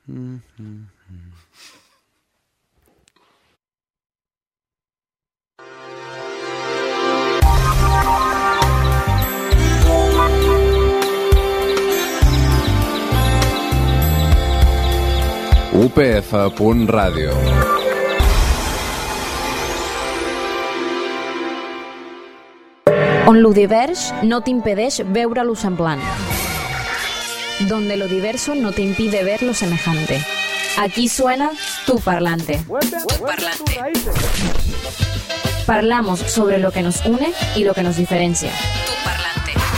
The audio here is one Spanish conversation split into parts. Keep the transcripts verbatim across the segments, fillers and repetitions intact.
Mm-hmm. U P F punt ràdio. On lo divers no t'impedeix veure lo semblant. Donde lo diverso no te impide ver lo semejante. Aquí suena Tu Parlante. Tu Parlante. Parlaamos sobre lo que nos une y lo que nos diferencia. Tu Parlante.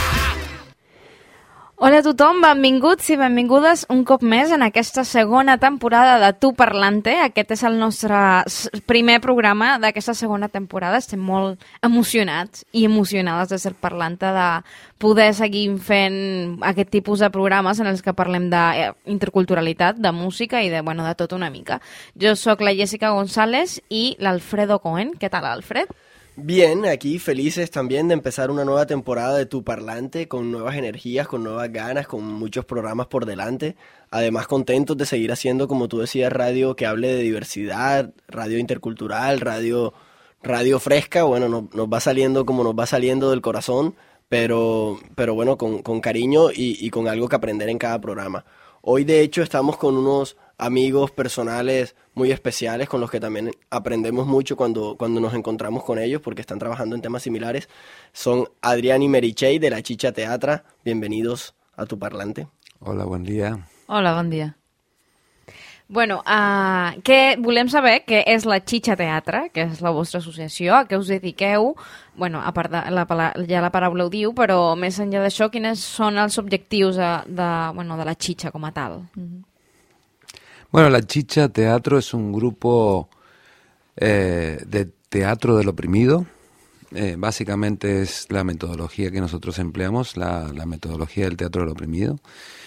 Hola a tothom, benvinguts i benvingudes un cop més en aquesta segona temporada de Tu Parlante. Aquest és el nostre primer programa d'aquesta segona temporada. Estem molt emocionats i emocionades de ser Parlante, de poder seguir fent aquest tipus de programes en els que parlem d'interculturalitat, de música i de, bueno, de tot una mica. Jo sóc la Jessica González i l'Alfredo Cohen. ¿Qué tal, Alfred? Bien, aquí felices también de empezar una nueva temporada de Tu Parlante, con nuevas energías, con nuevas ganas, con muchos programas por delante. Además, contentos de seguir haciendo, como tú decías, radio que hable de diversidad, radio intercultural, radio, radio fresca. Bueno, no, nos va saliendo como nos va saliendo del corazón, pero, pero bueno, con, con cariño y, y con algo que aprender en cada programa. Hoy, de hecho, estamos con unos amigos personales muy especiales con los que también aprendemos mucho cuando, cuando nos encontramos con ellos porque están trabajando en temas similares. Son Adrián y Meritxell de la Chicha Teatre. Bienvenidos a Tu Parlante. Hola, bon dia. Hola, bon dia. Bueno, uh, que volem saber què és la Chicha Teatre, que és la vostra associació, a què us dediqueu. Bueno, a part de la, ja la paraula ho diu, però més enllà d'això, quins són els objectius de, de, bueno, de la Chicha com a tal? Mm-hmm. Bueno, la Chicha Teatro es un grupo eh, de teatro del oprimido. Eh, básicamente es la metodología que nosotros empleamos, la, la metodología del teatro del oprimido.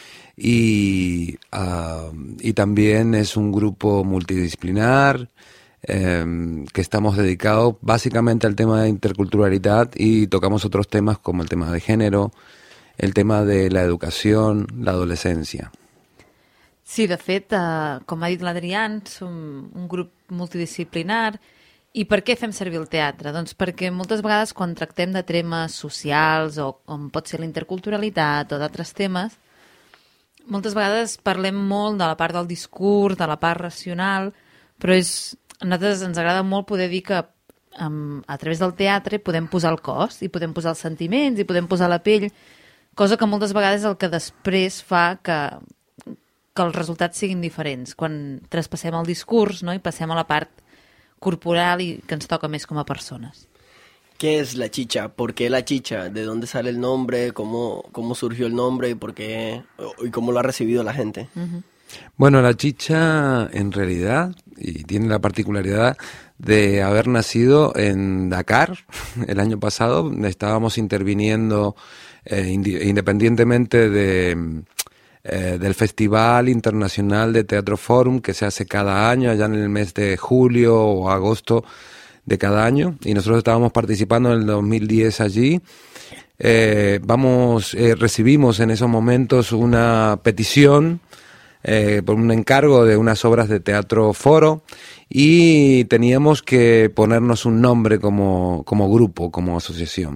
Y, uh, y también es un grupo multidisciplinar eh, que estamos dedicados básicamente al tema de interculturalidad y tocamos otros temas como el tema de género, el tema de la educación, la adolescencia. Sí, de fet, eh, com ha dit l'Adrián, som un grup multidisciplinar. I per què fem servir el teatre? Doncs perquè moltes vegades quan tractem de temes socials o com pot ser la interculturalitat o d'altres temes, moltes vegades parlem molt de la part del discurs, de la part racional, però és, a nosaltres ens agrada molt poder dir que um, a través del teatre podem posar el cos i podem posar els sentiments i podem posar la pell, cosa que moltes vegades és el que després fa que que els resultats siguin diferents, quan traspassem el discurs, ¿no? I passem a la part corporal i que ens toca més com a persones. ¿Qué es la chicha? ¿Por qué la chicha? ¿De dónde sale el nombre? ¿Cómo, cómo surgió el nombre? ¿Y por qué? ¿Y cómo lo ha recibido la gente? Uh-huh. Bueno, la chicha en realidad, y tiene la particularidad de haber nacido en Dakar el año pasado. Estábamos interviniendo eh, indi- independientemente de... Eh, del Festival Internacional de Teatro Forum que se hace cada año, allá en el mes de julio o agosto de cada año, y nosotros estábamos participando en el dos mil diez allí. Eh, vamos, eh, recibimos en esos momentos una petición eh, por un encargo de unas obras de teatro foro y teníamos que ponernos un nombre como, como grupo, como asociación.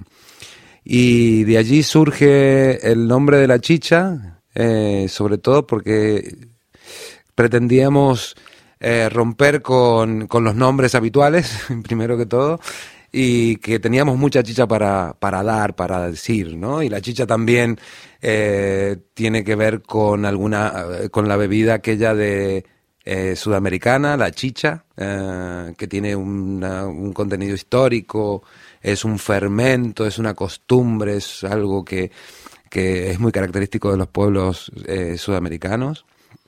Y de allí surge el nombre de la Chicha. Eh, sobre todo porque pretendíamos eh, romper con, con los nombres habituales, primero que todo, y que teníamos mucha chicha para, para dar, para decir, ¿no? Y la chicha también eh, tiene que ver con alguna, con la bebida aquella de eh, sudamericana, la chicha, eh, que tiene una, un contenido histórico, es un fermento, es una costumbre, es algo que que es muy característico de los pueblos eh, sudamericanos,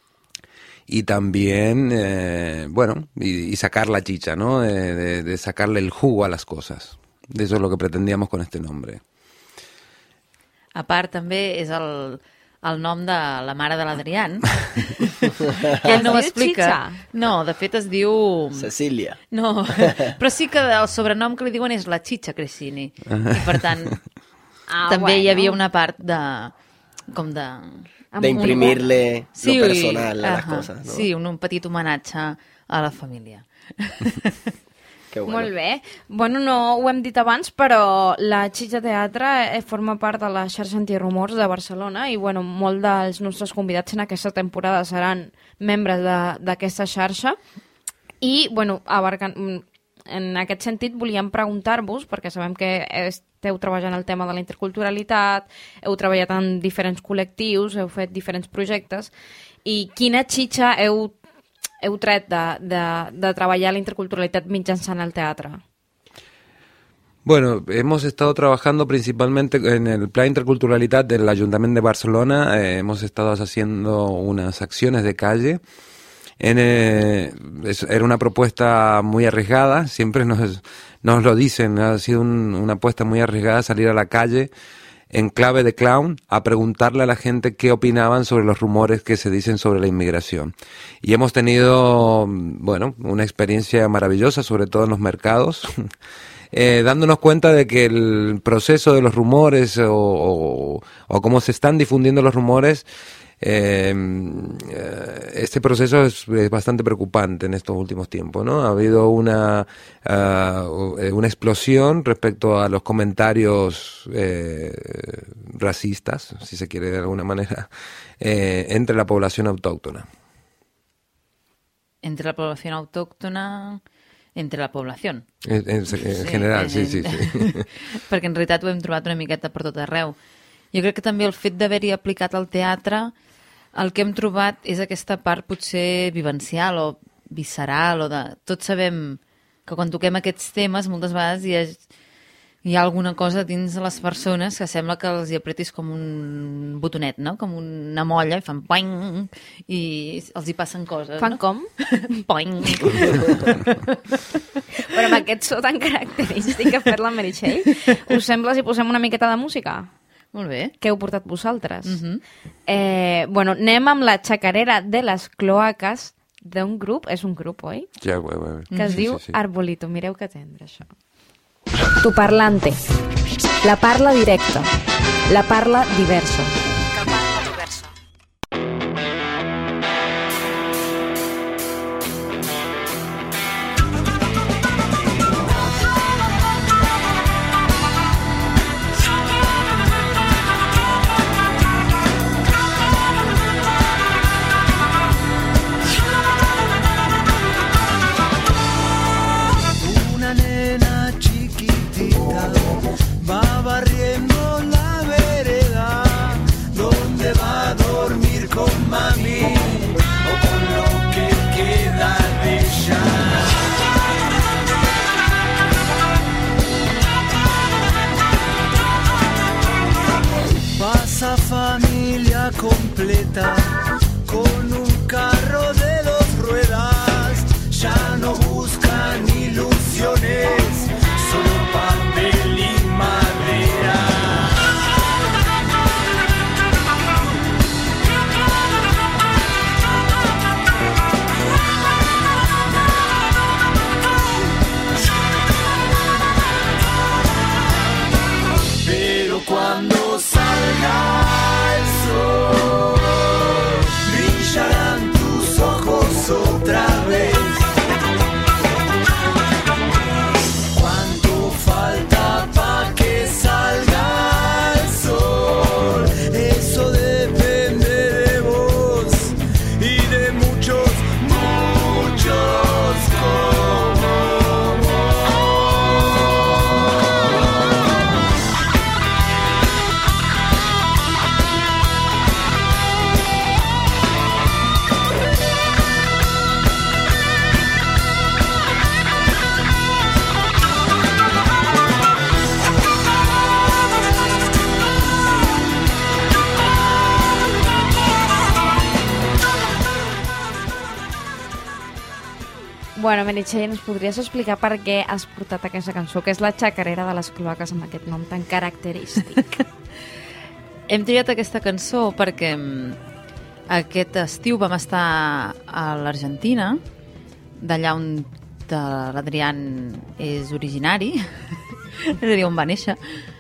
y también, eh, bueno, y, y sacar la chicha, ¿no? De, de, de sacarle el jugo a las cosas. Eso es lo que pretendíamos con este nombre. A part, també és el, el nom de la mare de l'Adrián, que ell no ho explica. No, de fet es diu... Cecília. No, però sí que el sobrenom que li diuen és la Chicha Crescini. I per tant... Ah, també bueno. Hi havia una part de, com de... D'imprimir-le sí, lo personal a uh les -huh. coses, no? Sí, un, un petit homenatge a la família. Que bueno. Molt bé. Bueno, no ho hem dit abans, però la Xitxa Teatre eh, forma part de la xarxa antirumors de Barcelona i bueno, molt dels nostres convidats en aquesta temporada seran membres d'aquesta xarxa i bueno, abarcant, en aquest sentit volíem preguntar-vos, perquè sabem que esteu treballant el tema de la interculturalitat, heu treballat en diferents col·lectius, heu fet diferents projectes, i quina xitxa heu heu tret de, de, de treballar la interculturalitat mitjançant el teatre? Bueno, hemos estado trabajando principalmente en el Plan Interculturalidad del Ayuntamiento de Barcelona. Eh, hemos estado haciendo unas acciones de calle. En, eh, es, era una propuesta muy arriesgada, siempre nos, nos lo dicen, ha sido un, una apuesta muy arriesgada salir a la calle en clave de clown a preguntarle a la gente qué opinaban sobre los rumores que se dicen sobre la inmigración. Y hemos tenido, bueno, una experiencia maravillosa, sobre todo en los mercados, eh, dándonos cuenta de que el proceso de los rumores o, o, o cómo se están difundiendo los rumores, Eh, este proceso es, es bastante preocupante en estos últimos tiempos, ¿no? Ha habido una uh, una explosión respecto a los comentarios eh, racistas, si se quiere de alguna manera, eh, entre la población autóctona. Entre la población autóctona... Entre la població. En, en, en sí, general, en, sí, sí, sí. Perquè en realitat ho hem trobat una miqueta per tot arreu. Jo crec que també el fet d'haver-hi aplicat al teatre, el que hem trobat és aquesta part potser vivencial o visceral, o de... Tots sabem que quan toquem aquests temes moltes vegades hi ha, hi ha alguna cosa dins de les persones que sembla que els hi apretis com un botonet, no? Com una molla, i fan poing, i els hi passen coses. Fan no? com? Poing. Però amb aquest so tan característic que ha fet la Meritxell, us sembla si posem una miqueta de música? Molt bé. Què heu portat vosaltres? Uh -huh. eh, bueno, anem amb la xacarera de les cloaques d'un grup, és un grup, oi? Ja, bé, bé. Que es sí, diu sí, sí. Arbolito. Mireu que tendre, això. Tu parlante. La parla directa. La parla diversa. Va barriendo la vereda donde va a dormir con mami o con lo que queda de ella. Pasa familia completa con un carro de dos ruedas, ya no buscan ilusiones, solo papel y madera. Pero cuando salga el sol, brillarán tus ojos otra vez. Falta pa' que salga el sol, eso depende de vos y de muchos, muchos como vos. Bueno, Meritxell, ens podries explicar per què has portat aquesta cançó, que és la xacarera de les cloaques amb aquest nom tan característic? Hem triat aquesta cançó perquè aquest estiu vam estar a l'Argentina, d'allà on l'Adrián és originari, és a dir, on va néixer,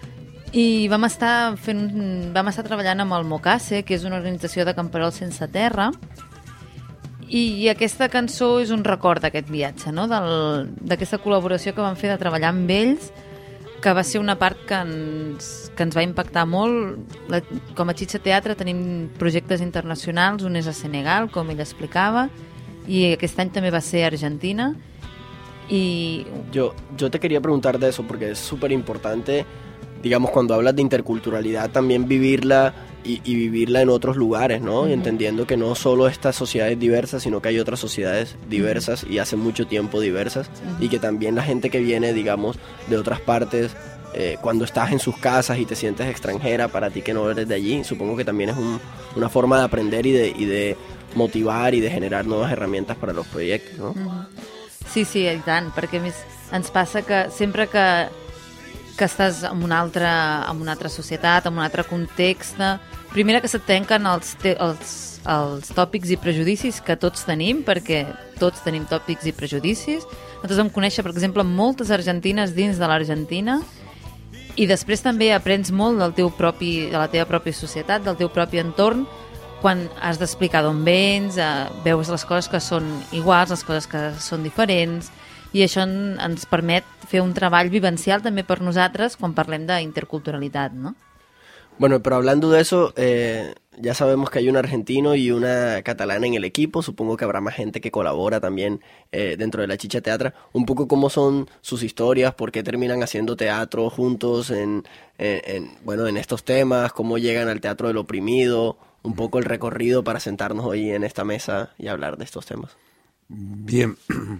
I vam estar, fent, vam estar treballant amb el Mocase, que és una organització de camperols sense terra, i aquesta cançó és un record d'aquest viatge, no? Del, d'aquesta col·laboració que vam fer de treballar amb ells, que va ser una part que ens, que ens va impactar molt. La, com a Chicha Teatre tenim projectes internacionals, un és a Senegal, com ell explicava, y aquest any també va ser a Argentina. Y yo, yo te quería preguntar de eso porque es súper importante, digamos, cuando hablas de interculturalidad, también vivirla y, y vivirla en otros lugares, ¿no? Uh-huh. Y entendiendo que no solo estas sociedades diversas, sino que hay otras sociedades diversas uh-huh. y hace mucho tiempo diversas, uh-huh. y que también la gente que viene, digamos, de otras partes, eh, cuando estás en sus casas y te sientes extranjera, para ti que no eres de allí, supongo que también es un, una forma de aprender y de, y de motivar y de generar nuevas herramientas para los proyectos, ¿no? Uh-huh. Sí, sí, i tant, perquè a més ens passa que sempre que, que estàs en una, altra, en una altra societat, en un altre context, primera que se't trenquen els, te, els, els tòpics i prejudicis que tots tenim, perquè tots tenim tòpics i prejudicis. Nosaltres vam conèixer, per exemple, moltes argentines dins de l'Argentina, i després també aprens molt del teu propi, de la teva pròpia societat, del teu propi entorn, quan has d'explicar d'on vens, eh, veus les coses que són iguals, les coses que són diferents, i això en, ens permet fer un treball vivencial també per nosaltres quan parlem d'interculturalitat, ¿no? Bueno, pero hablando de eso, eh, ya sabemos que hay un argentino y una catalana en el equipo, supongo que habrá más gente que colabora también eh, dentro de la Chicha Teatra. Un poco cómo son sus historias, por qué terminan haciendo teatro juntos en, en, en, bueno, en estos temas, cómo llegan al teatro del oprimido, un poco el recorrido para sentarnos hoy en esta mesa y hablar de estos temas. Bien.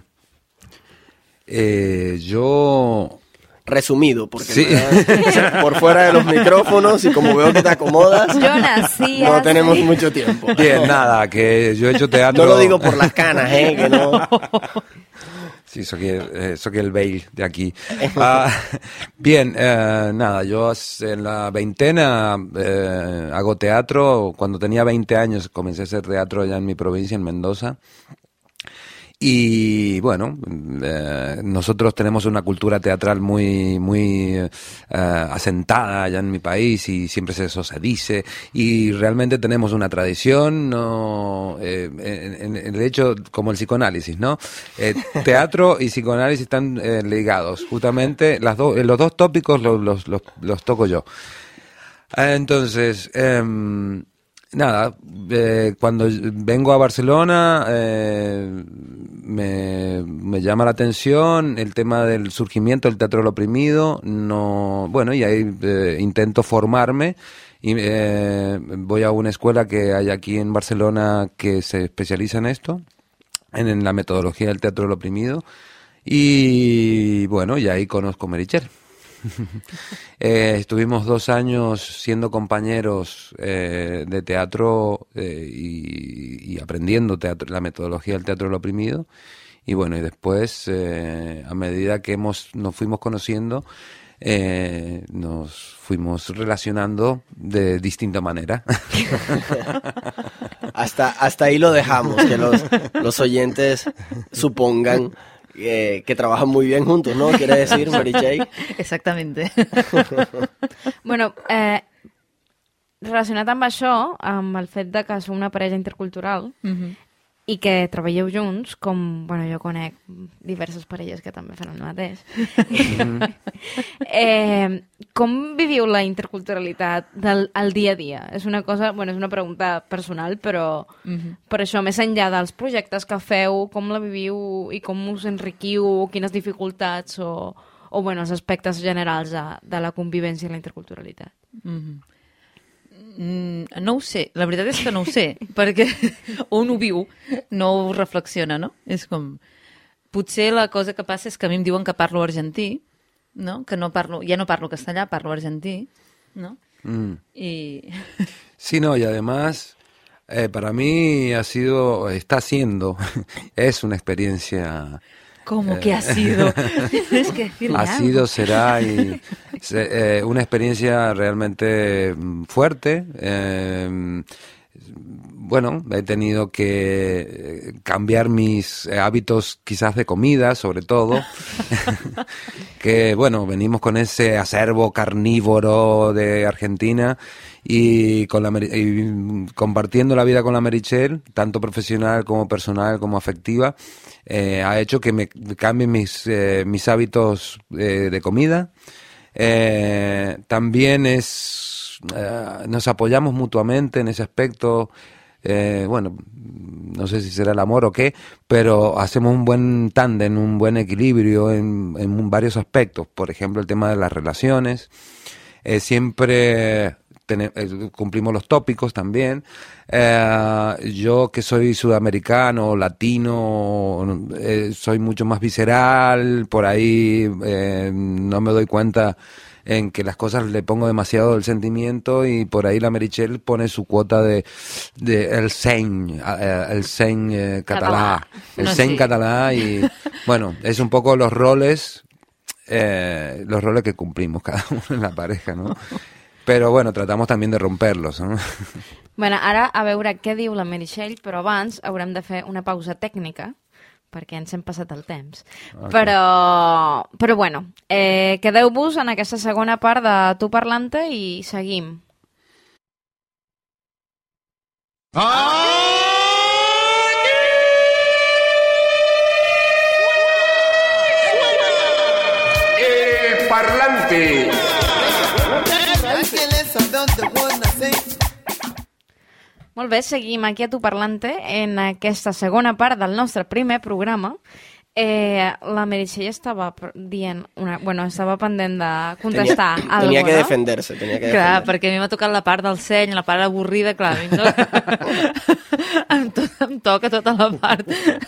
Eh, yo... Resumido, porque sí. ¿verdad? Por fuera de los micrófonos, y como veo que te acomodas, yo nací no así. tenemos mucho tiempo. Bien, nada, que yo he hecho teatro... No lo digo por las canas, ¿eh? Que no... Sí, soy el, eh, soy el Bale de aquí. Uh, bien, eh, nada, yo en la veintena eh, hago teatro. Cuando tenía veinte años comencé a hacer teatro allá en mi provincia, en Mendoza. Y bueno, eh, nosotros tenemos una cultura teatral muy muy eh, asentada allá en mi país, y siempre eso se dice, y realmente tenemos una tradición, no, eh, en, en, de hecho, como el psicoanálisis, ¿no? Eh, teatro y psicoanálisis están eh, ligados, justamente las do, los dos tópicos los, los, los, los toco yo. Entonces, eh, nada, eh, cuando vengo a Barcelona eh, me, me llama la atención el tema del surgimiento del teatro del oprimido, no, bueno, y ahí eh, intento formarme y eh, voy a una escuela que hay aquí en Barcelona que se especializa en esto, en, en la metodología del teatro del oprimido, y bueno, y ahí conozco Meritxell. eh, estuvimos dos años siendo compañeros eh, de teatro eh, y, y aprendiendo teatro, la metodología del teatro del oprimido, y bueno, y después eh, a medida que hemos nos fuimos conociendo eh, nos fuimos relacionando de distinta manera. hasta, hasta ahí lo dejamos, que los, los oyentes supongan Eh, que trabajan muy bien juntos, ¿no? Quiere decir, Meritxell? Exactamente. Bueno, eh, relacionat amb això, amb el fet de que sou una parella intercultural, uh-huh. i que treballeu junts, com, bueno, jo conec diverses parelles que també fan el mateix. eh, com viviu la interculturalitat del el dia a dia? És una cosa, bueno, és una pregunta personal, però uh-huh. per això, més enllà dels projectes que feu, com la viviu i com us enriquiu, quines dificultats o, o bueno, els aspectes generals de, de la convivència i la interculturalitat? Uh-huh. Mm, no ho sé, la veritat és que no ho sé, perquè un ho viu, no ho reflexiona, no? És com... Potser la cosa que passa és que a mi em diuen que parlo argentí, ¿no? Que no parlo, ya no parlo castellà, parlo argentí, ¿no? Mm. Y... Sí, no, y además, eh, para mí ha sido, está siendo, es una experiencia... ¿Cómo eh, que ha sido? Tienes que decirle ha algo. sido, será y se, eh, una experiencia realmente fuerte. Eh, bueno, he tenido que cambiar mis eh, hábitos quizás de comida, sobre todo, que bueno, venimos con ese acervo carnívoro de Argentina y, con la, y compartiendo la vida con la Meritxell, tanto profesional como personal como afectiva, eh, ha hecho que me cambien mis, eh, mis hábitos eh, de comida. Eh, también es eh, nos apoyamos mutuamente en ese aspecto. Eh, bueno, no sé si será el amor o qué, pero hacemos un buen tándem, un buen equilibrio en, en varios aspectos. Por ejemplo, el tema de las relaciones. Eh, siempre ten, eh, cumplimos los tópicos también. Eh, yo que soy sudamericano, latino, eh, soy mucho más visceral, por ahí eh, no me doy cuenta en que las cosas le pongo demasiado el sentimiento, y por ahí la Meritxell pone su cuota de, de el seny, el seny eh, catalá, el no, seny sí. catalá, y bueno, es un poco los roles, eh, los roles que cumplimos cada uno en la pareja, ¿no? Però bueno, tratamos también de romperlos, ¿no? Bueno, ara a veure què diu la Meritxell, però abans haurem de fer una pausa tècnica, perquè ens hem passat el temps. Okay. Però, però bueno, eh, quedeu-vos en aquesta segona part de Tu Parlante i seguim. Eh, parlante. Molt bé, seguim aquí a Tu Parlante en aquesta segona part del nostre primer programa. Eh, la Meritxell estava dient una, bueno, estava pendent de contestar tenia, algo, tenia que no? defenderse, tenia que Clar, defender. perquè a mi m'ha tocat la part del seny, la part avorrida, clar, a mi no... em, to em toca tota la part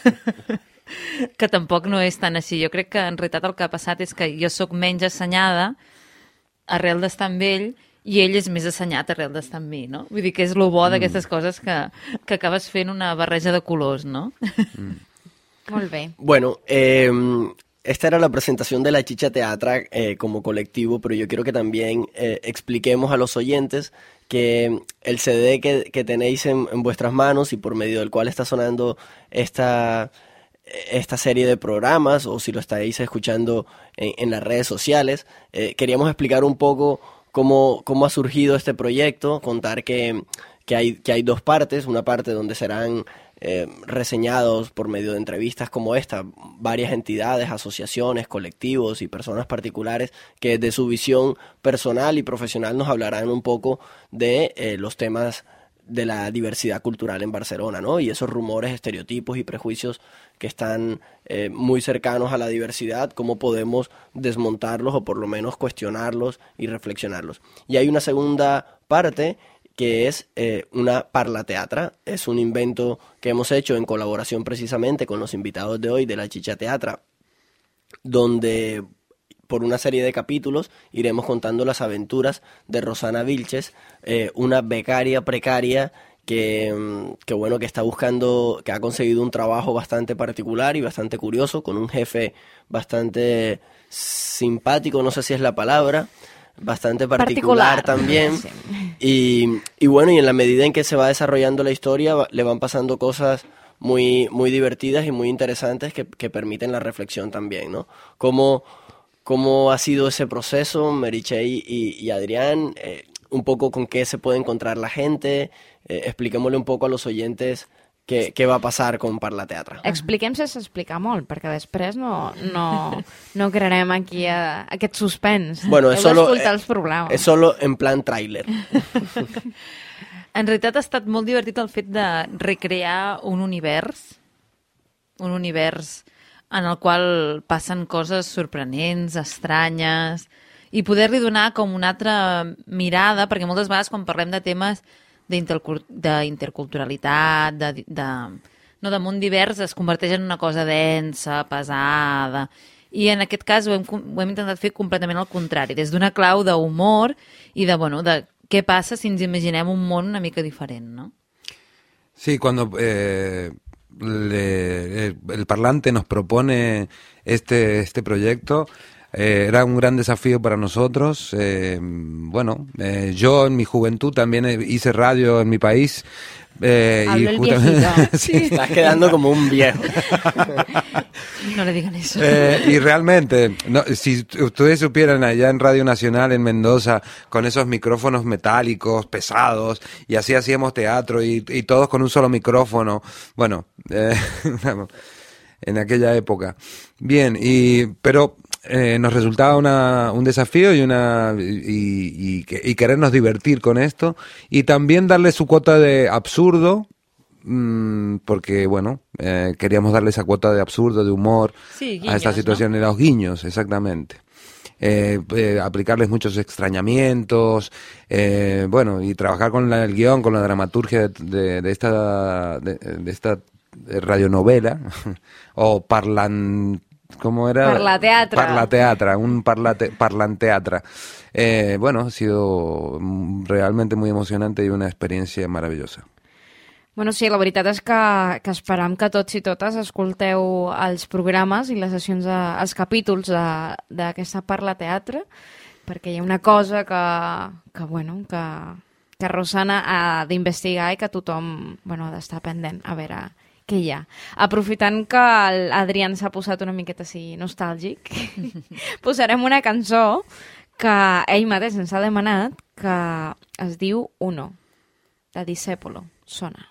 que tampoc no és tan així. Jo crec que en realitat el que ha passat és que jo sóc menys assenyada arrel d'estar amb ell i ell és més assenyat arrel d'estar amb mi, no? Vull dir que és lo bo d'aquestes coses que, que acabes fent una barreja de colors, no? Mm. Molt bé. Bueno, eh, esta era la presentación de La Chicha Teatra eh, como colectivo, pero yo quiero que también eh, expliquemos a los oyentes que el C D que, que tenéis en, en vuestras manos y por medio del cual está sonando esta, esta serie de programas, o si lo estáis escuchando en, en las redes sociales, eh, queríamos explicar un poco cómo, cómo ha surgido este proyecto, contar que, que, hay, que hay dos partes, una parte donde serán eh, reseñados por medio de entrevistas como esta, varias entidades, asociaciones, colectivos y personas particulares que de su visión personal y profesional nos hablarán un poco de eh, los temas de la diversidad cultural en Barcelona, ¿no? Y esos rumores, estereotipos y prejuicios que están eh, muy cercanos a la diversidad, cómo podemos desmontarlos o por lo menos cuestionarlos y reflexionarlos. Y hay una segunda parte que es eh, una Parla Teatra. Es un invento que hemos hecho en colaboración precisamente con los invitados de hoy de La Chicha Teatra, donde por una serie de capítulos iremos contando las aventuras de Rosana Vilches, eh, una becaria precaria que, que bueno, que está buscando, que ha conseguido un trabajo bastante particular y bastante curioso, con un jefe bastante simpático, no sé si es la palabra, bastante particular, particular. también. Sí. Y, y bueno, y en la medida en que se va desarrollando la historia, va, le van pasando cosas muy, muy divertidas y muy interesantes que, que permiten la reflexión también, ¿no? Cómo, cómo ha sido ese proceso, Meritxell y, y Adrián, eh, un poco con qué se puede encontrar la gente, eh, expliquémosle un poco a los oyentes què, què va passar con Parla Teatra. Expliquem sense explicar molt, perquè després no, no, no crearem aquí a, aquest suspens. Bueno, Heu solo, d'escoltar els programes. És solo en plan tràiler. En realitat ha estat molt divertit el fet de recrear un univers, un univers en el qual passen coses sorprenents, estranyes, i poder-li donar com una altra mirada, perquè moltes vegades quan parlem de temes d'interculturalitat, de, de, no, de món divers, es converteix en una cosa densa, pesada, i en aquest cas ho hem, ho hem intentat fer completament al contrari, des d'una clau d'humor i de, bueno, de què passa si ens imaginem un món una mica diferent, ¿no? Sí, cuando eh, le, el, el Parlante nos propone este, este proyecto, Eh, era un gran desafío para nosotros. Eh, bueno, eh, yo en mi juventud también hice radio en mi país. Eh, Hablo y el justamente- viejito. Sí. Estás quedando como un viejo. No le digan eso. Eh, y realmente, no, si ustedes supieran allá en Radio Nacional en Mendoza, con esos micrófonos metálicos, pesados, y así hacíamos teatro, y, y todos con un solo micrófono, bueno, eh, en aquella época. Bien, y pero eh, nos resultaba una, un desafío y una y, y, y querernos divertir con esto, y también darle su cuota de absurdo, porque bueno, eh, queríamos darle esa cuota de absurdo, de humor Sí, a esta guiños, situación, de los guiños, exactamente. Eh, eh, aplicarles muchos extrañamientos, eh, bueno, y trabajar con la- el guión, con la dramaturgia de, de- de esta de, de esta radionovela o parlan ¿cómo era? Parlateatra. Parlateatra, un parlate, parlanteatra. Eh, bueno, ha sido mm, realmente muy emocionante y una experiencia maravillosa. Bueno, sí, la veritat és que, que esperam que tots i totes escolteu els programes i les sessions, de, els capítols de- d'aquesta Parla Teatre, perquè hi ha una cosa que, que bueno, que, que Rosana ha d'investigar i que tothom, bueno, ha d'estar pendent a veure què hi ha. Aprofitant que l'Adrián s'ha posat una miqueta així nostàlgic, posarem una cançó que ell mateix ens ha demanat, que es diu Uno, de Discepolo. Sona.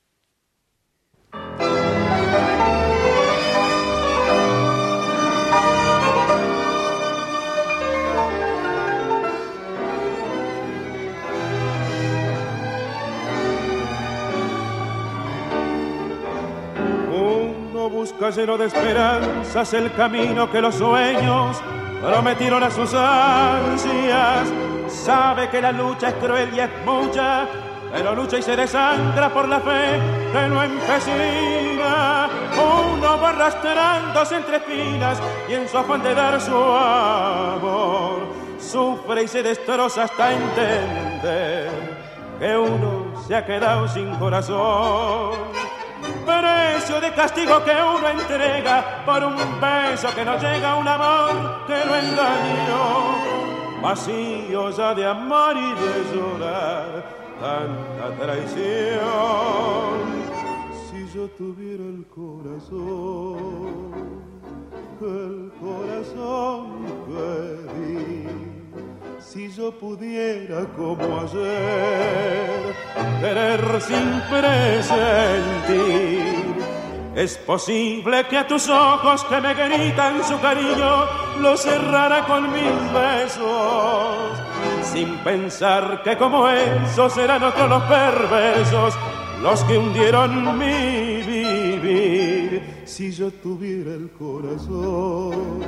Uno busca lleno de esperanzas el camino que los sueños prometieron a sus ansias. Sabe que la lucha es cruel y es mucha, pero lucha y se desangra por la fe que lo empecina. Uno va arrastrándose entre espinas y en su afán de dar su amor sufre y se destroza hasta entender que uno se ha quedado sin corazón. Precio de castigo que uno entrega por un beso que no llega, un amor que lo engañó. Vacío ya de amar y de llorar tanta traición. Si yo tuviera el corazón, el corazón que di, si yo pudiera como ayer querer sin presentir, es posible que a tus ojos que me gritan su cariño lo cerrara con mis besos, sin pensar que como esos eran otros los perversos los que hundieron mi vivir. Si yo tuviera el corazón,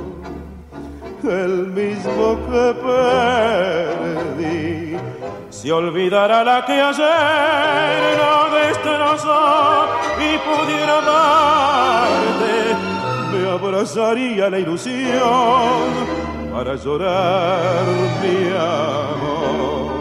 el mismo que perdí, si olvidara la que ayer no destrozó y pudiera amarte, me abrazaría la ilusión para llorar mi amor.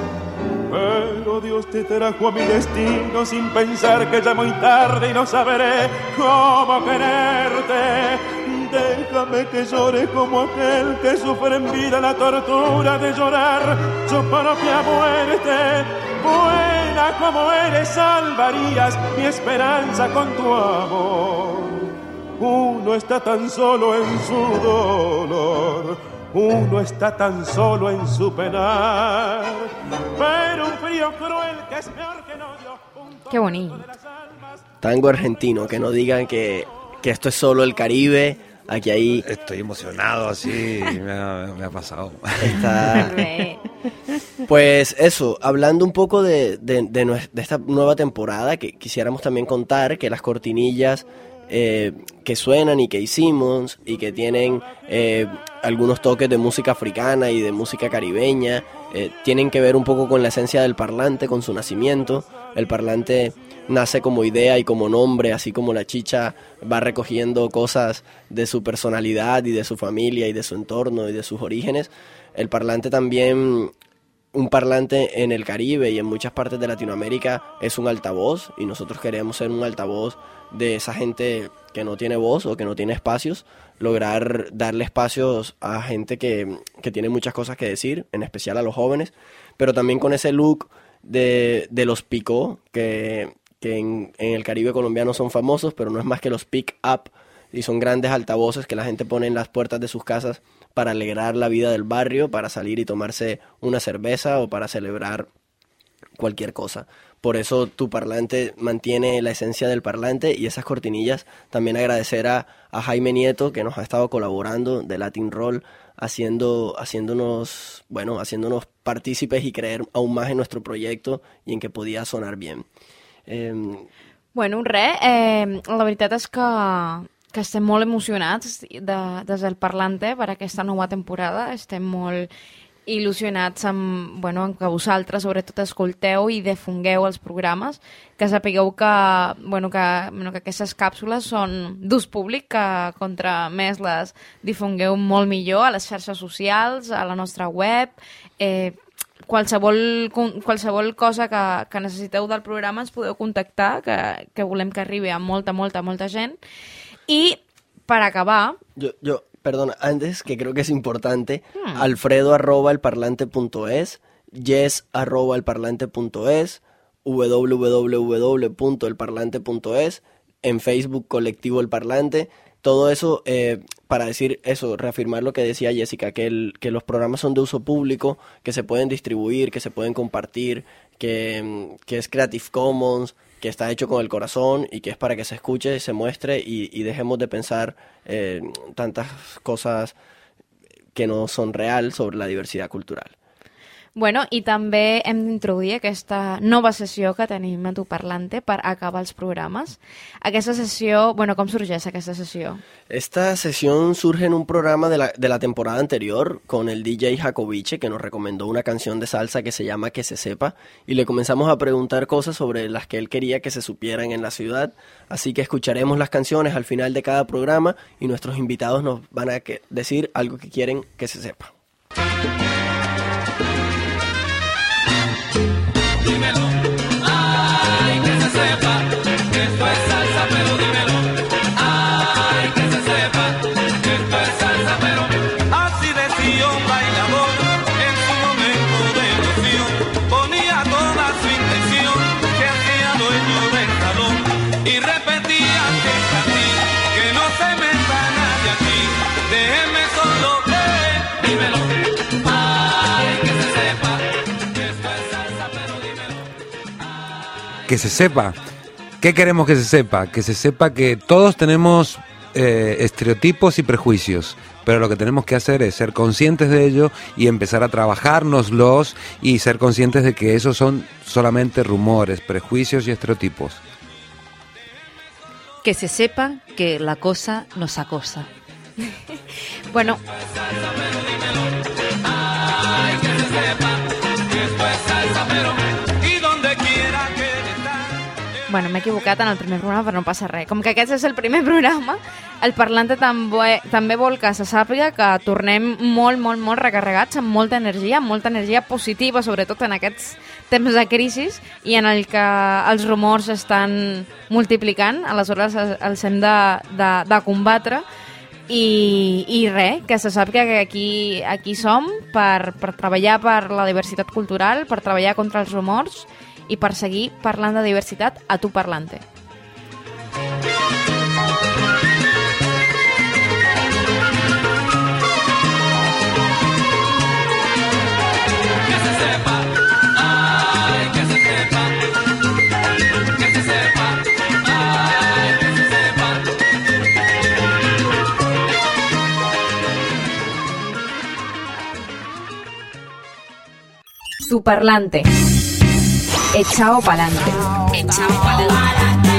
Pero Dios te trajo a mi destino sin pensar que ya muy tarde y no sabré cómo quererte. Déjame que llore como aquel que sufre en vida la tortura de llorar su propia muerte. Buena como eres, salvarías mi esperanza con tu amor. Uno está tan solo en su dolor, uno está tan solo en su penar, pero un frío cruel que es peor que el odio. Qué bonito. Tango argentino, que no digan que, que esto es solo el Caribe. Aquí hay... Estoy emocionado así, me ha, me ha pasado. Está... Bé. Pues eso, hablando un poco de, de, de, nue- de esta nueva temporada, que quisiéramos también contar que las cortinillas eh, que suenan y que hicimos y que tienen eh, algunos toques de música africana y de música caribeña, eh, tienen que ver un poco con la esencia del parlante, con su nacimiento. El parlante nace como idea y como nombre, así como la chicha va recogiendo cosas de su personalidad y de su familia y de su entorno y de sus orígenes. El parlante también un parlante en el Caribe y en muchas partes de Latinoamérica es un altavoz, y nosotros queremos ser un altavoz de esa gente que no tiene voz o que no tiene espacios, lograr darle espacios a gente que, que tiene muchas cosas que decir, en especial a los jóvenes, pero también con ese look de, de los picó, que, que en, en el Caribe colombiano son famosos, pero no es más que los pick up, y son grandes altavoces que la gente pone en las puertas de sus casas para alegrar la vida del barrio, para salir y tomarse una cerveza o para celebrar cualquier cosa. Por eso tu parlante mantiene la esencia del parlante y esas cortinillas. También agradecer a, a Jaime Nieto, que nos ha estado colaborando de Latin Roll, haciendo, haciéndonos, bueno, haciéndonos partícipes y creer aún más en nuestro proyecto y en que podía sonar bien. Eh, Bueno, res, eh, la veritat és que, que estem molt emocionats de, des del Parlante per aquesta nova temporada. Estem molt il·lusionats amb, bueno, amb que vosaltres sobretot escolteu i difongueu els programes, que sapigueu que, bueno, que, bueno, que aquestes càpsules són d'ús públic, que contra més les difongueu molt millor a les xarxes socials, a la nostra web, eh, qualsevol, qualsevol cosa que, que necessiteu del programa ens podeu contactar, que, que volem que arribi a molta, molta, molta gent. I per acabar... Yo, yo, perdona, antes, que creo que es importante, hmm. alfredo arroba elparlante.es, yes arroba elparlante.es, www.elparlante.es, en Facebook Colectivo El Parlante, todo eso eh, para decir eso, reafirmar lo que decía Jessica, que, el, que los programas son de uso público, que se pueden distribuir, que se pueden compartir, que, que es Creative Commons, que está hecho con el corazón y que es para que se escuche, se muestre y, y dejemos de pensar eh, tantas cosas que no son real sobre la diversidad cultural. Bueno, i també hem d'introduir aquesta nova sessió que tenim a Tu Parlante per acabar els programes. Aquesta sessió, bueno, com sorgeix aquesta sessió? Esta sesión surge en un programa de la, de la temporada anterior con el D J Jacobiche, que nos recomendó una canción de salsa que se llama Que se sepa, y le comenzamos a preguntar cosas sobre las que él quería que se supieran en la ciudad. Así que escucharemos las canciones al final de cada programa y nuestros invitados nos van a que, decir algo que quieren que se sepa. Dímelo, ay, que se sepa, que esto es salsa, pero dímelo, ay, que se sepa, que esto es salsa, pero así decía un bailador en su momento de emoción, ponía toda su intención, que hacía dueño del salón, y repetía que es así, que no se meta nadie aquí, déjeme solo, eh, dímelo, ay, que se sepa, que esto es salsa, pero que se sepa. ¿Qué queremos que se sepa? Que se sepa que todos tenemos eh, estereotipos y prejuicios, pero lo que tenemos que hacer es ser conscientes de ello y empezar a trabajárnoslos y ser conscientes de que esos son solamente rumores, prejuicios y estereotipos. Que se sepa que la cosa nos acosa. Bueno... Bueno, m'he equivocat en el primer programa, però no passa res. Com que aquest és el primer programa, el Parlante també, també vol que se sàpiga que tornem molt, molt, molt recarregats, amb molta energia, amb molta energia positiva, sobretot en aquests temps de crisi, i en el que els rumors estan multiplicant, aleshores els hem de, de, de combatre. I, i res, que se sàpiga que aquí, aquí som per, per treballar per la diversitat cultural, per treballar contra els rumors, i per seguir parlant de diversitat a Tu Parlante. Que se sepa, ay, que se sepa, que se sepa, ay, que se sepa. Tu Parlante. Echao pa'lante. Echao pa'lante.